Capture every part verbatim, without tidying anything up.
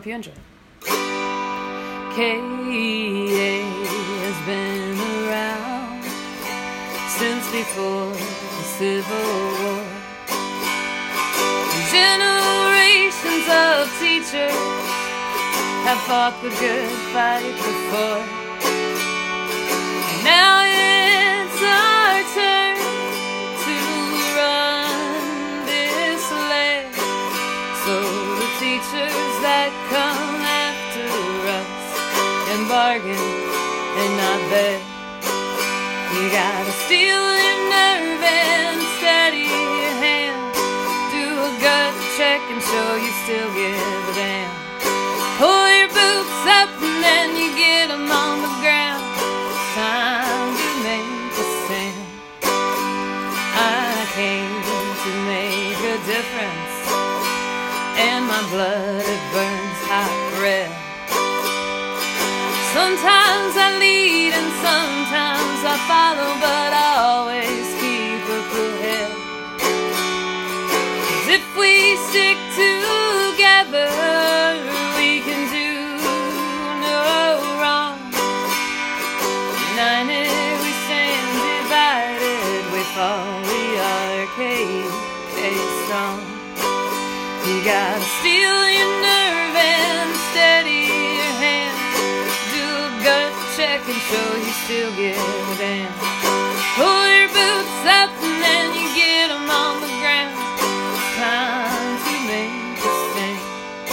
Hope you enjoy. K A has been around since before the Civil War. Generations of teachers have fought the good fight before. And now it's our turn to run this land. So the teachers that come after us can bargain and not beg. You gotta steel your nerve and steady your hand. Do a gut check and show you still give a damn. Pull your boots up and then you get them on the ground. It's time to make a stand. I came to make a difference, and my blood, it burns hot red. Sometimes I lead and sometimes I follow, but I always keep a cool head. 'Cause if we stick together, we can do no wrong. United we stand, divided we fall. We are K A strong. You gotta steel your nerve and steady your hand. Do a gut check and show you still give a damn. Pull your boots up and then you get them on the ground. It's time to make a stand.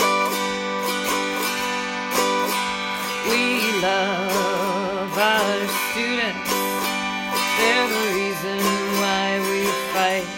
We love our students. They're the reason why we fight.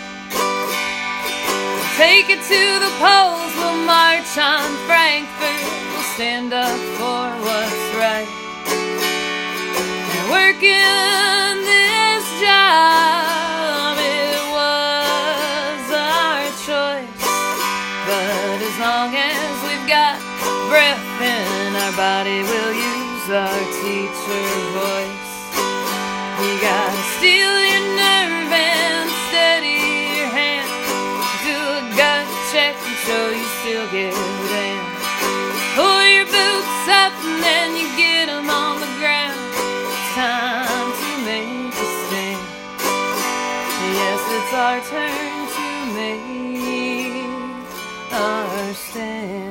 Take it to the polls, we'll march on Frankfurt. We'll stand up for what's right. And working this job, it was our choice. But as long as we've got breath in our body, we'll use our teacher voice. You gotta steel your nerve and steady your hand. Do a gut check and show you still give a damn. Pull your boots up and then you get them on the ground. It's time to make a stand. Yes, it's our turn to make our stand.